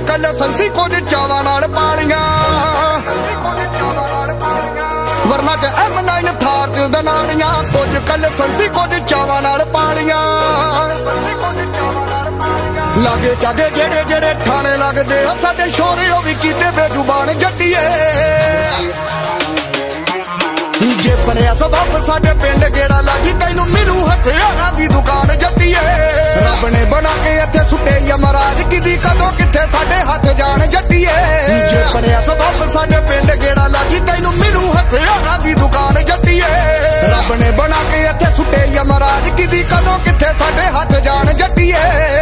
कल संसी कुछ चावां नाल पालियां वरना च M9 थार च दनालियां कुछ कल संसी कुछ चावां नाल पालियां लागे जागे जेड़े जेड़े ठाणे लगदे आ साडे शोरे ओ वी कीते बेजुबान जट्टीए जे बनया सबब साडे पिंड गेड़ा लागी तैनू मिलू हथियारां दी दुकान जट्टीए रब ने बना के इत्थे सुट्टे यमराज किदी कदों किथे साडे हथ जान जट्टीए जे बनया सबब साडे पिंड गेड़ा लागी तैनू मिलू हथियारां दी दुकान जट्टीए रब ने बना के इत्थे सुट्टे यमराज किदी कदों किथे साडे हथ जान जट्टीए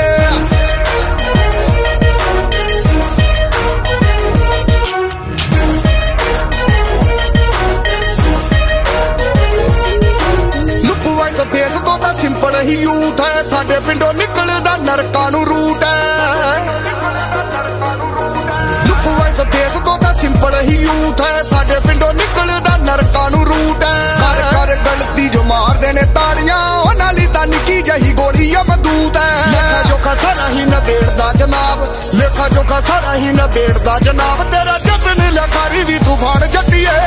फेस तो तां सिंपल ही यूथ है साडे पिंडों निकलदा नरकां नूं रूट है लुक वाइस फेस तो तां सिंपल ही यूथ है साडे पिंडों निकलदा नरकां नूं रूट है कर कर गलती जो मार देने ताड़ियां उन्हां लई तां निक्की जही गोली अमदूत है लेखा जोखा सारा ही नबेड़दा जनाब लेखा जोखा सारा ही नबेड़दा जनाब तेरा जतन लखारी भी तूफान जट्टीए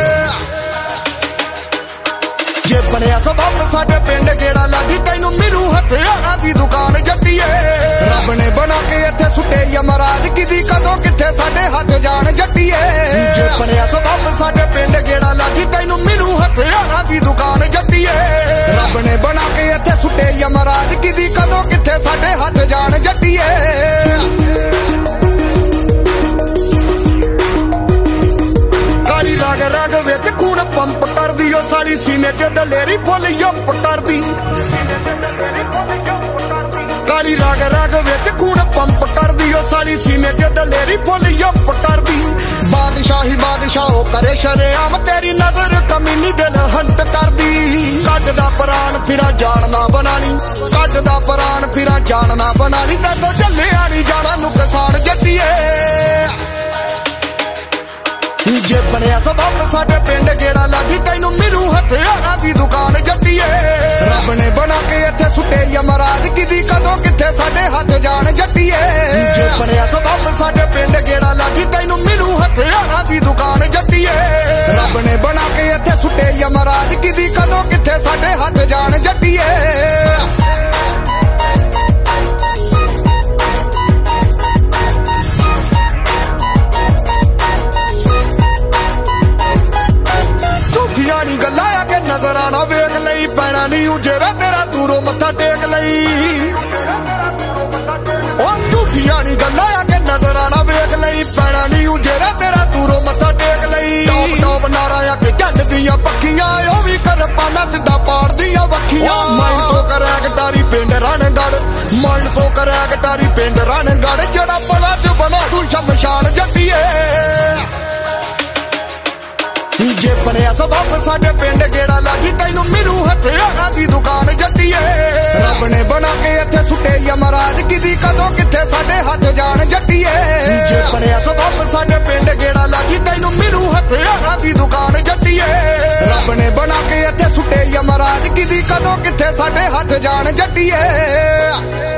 जे बनया सबब साडे पिंड गेड़ा लागी तैनू मिलू हथियारां दी दुकान जट्टीए रब ने बना के इत्थे सुट्टे यमराज किदी कदों किथे साडे हथ जान जट्टीए जे बनया सबब साडे पिंड गेड़ा लागी तैनू मिलू हथियारां दी दुकान जट्टीए रब ने बना के इत्थे सुट्टे यमराज किदी कदों किथे साडे हथ जान जट्टीए राग राग विच खून पंप कर दी ओ साली सीने च दलेरी फुल यंप कर दी काली राग राग विच खून पंप कर दी ओ साली सीने च दलेरी फुल यंप कर दी बादशाही बादशाह करे शरेआम तेरी नजर कमीनी दिल हंट कर दी कटदा प्राण फिरा जान ना बनानी कटदा प्राण फिरा जान ना बनानी तैनूं झल्लिया नहीं जाना नुकसान जट्टीए जे बनया सबब साडे पिंड गेड़ा लागी तैनू मिलू हथियारां दी दुकान जट्टीए रब ने बना के इत्थे सुट्टे यमराज किदी कदों किथे साडे हथ जान जट्टीए जे बनया सबब साडे पिंड गेड़ा लागी तैनू मिलू हथियारां दी दुकान जट्टीए रब ने बना के इत्थे सुट्टे यमराज किदी कदों किथे साडे हथ जान जट्टीए गल्ला के नजर आना वेख लई पैना नहीं उजेरा तेरा दूरों मत्था टेक लई ओ झूठियां नहीं गल्ला के नजर आना वेख लई पैना नहीं उजेरा तेरा दूरों मत्था टेक लई टॉप टॉप नारा के झल दियां पक्खियां ओ भी कर पाना सिद्धा पाड़ दियां वक्खियां माइंड तो करे गटारी पिंड रणगढ़ माइंड तो करे गटारी पिंड रणगढ़ जेड़ा बड़ा च बना तू शमशान जट्टीए जे बनया सबब साडे पिंड गेड़ा लागी तैनू मिलू हथियारां दी दुकान जट्टीए रब ने बना के इत्थे सुट्टे यमराज किदी कदों किथे साडे हथ जान जट्टीए जे बनया सबब साडे पिंड गेड़ा लागी तैनू मिलू हथियारां दी दुकान जट्टीए रब ने बना के इत्थे सुट्टे यमराज किदी कदों किथे साडे हथ जान जट्टीए